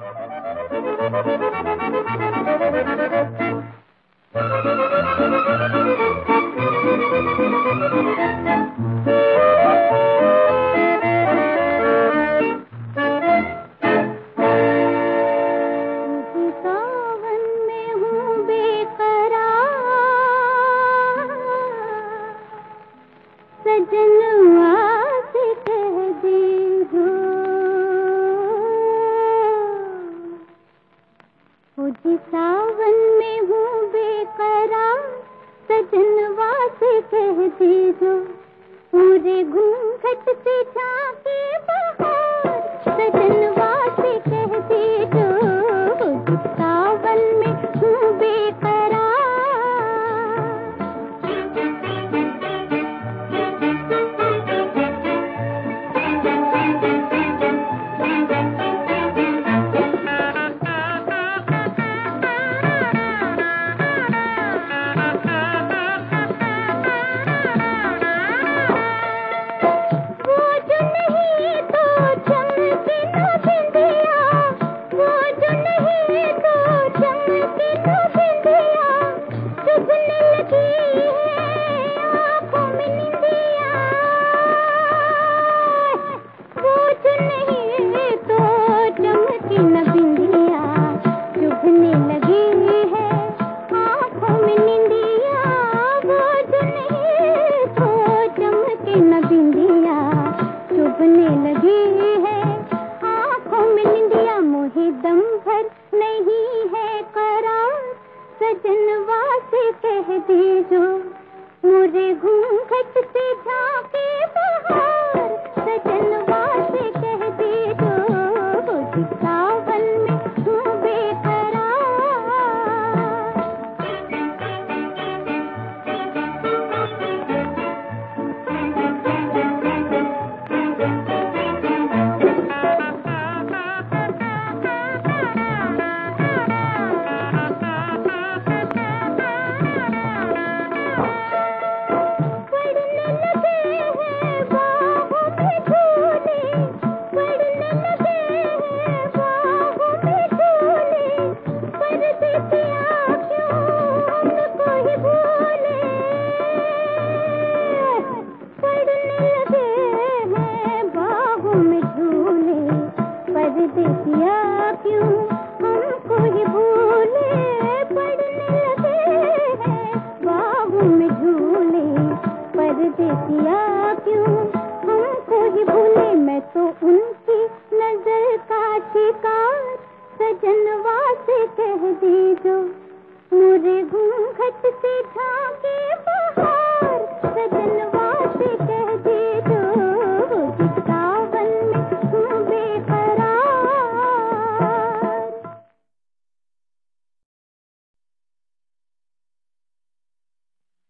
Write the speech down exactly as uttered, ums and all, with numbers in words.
सावन में हूँ बेकरार, सजनवा से कह दीजो, पूरे घूंघट से झांके बहार, सजनवा से कह दीजो, सावन में हूँ बेकरार। सजनवा से कह दीजो, मुझे घूंघट से झांके बहार, सजनवा से कह दीजो, सावन में हूँ बेकरार। परदेसिया क्यों हमको ही भूले, पड़ने लगे हैं बाहों में झूले, परदेसिया क्यों हमको ही भूले। मैं तो उनकी नजर का शिकार, सजनवा से कह दीजो, मुझे घूंघट से झांके